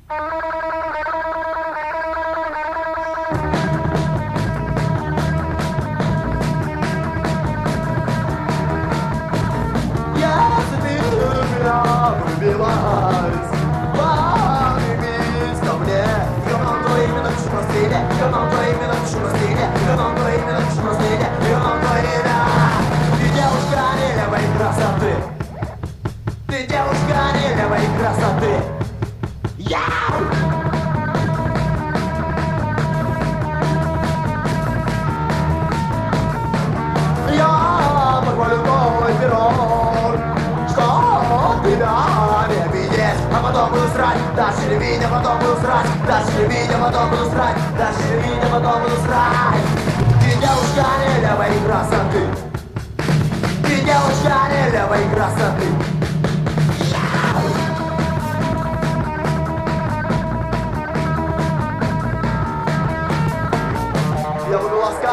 Ты девушка нелевой красоты. Я похвалю твой пирог, что тебя не обидеть, а потом буду срать, дальше видя, потом буду срать, дальше видя, потом буду срать, дальше видя, потом буду срать. Ты девушка нелевой красоты. Ты девушка нелевой красоты. Я буду ласкать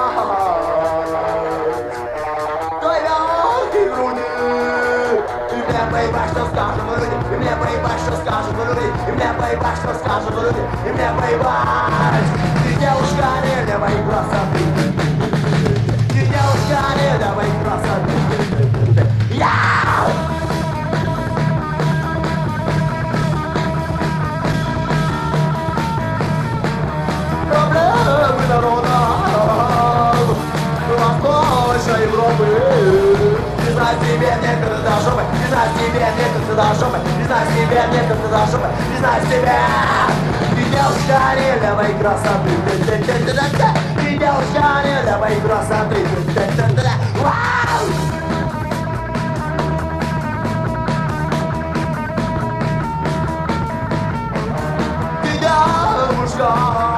твои мягкие груди. И мне поебать, что скажут люди. И мне поебать, что скажут люди. И мне поебать, что скажут люди. И мне поебать. Ты девушка нелевой красоты. Ты девушка нелевой красоты. Проблемы народа Восточной Европы. Признать себе некогда до жопы. Признать себе некогда до жопы. Признать себе некогда до жопы. Признать себе. Ты девушка нелевой красоты. Ты девушка нелевой красоты. Ты девушка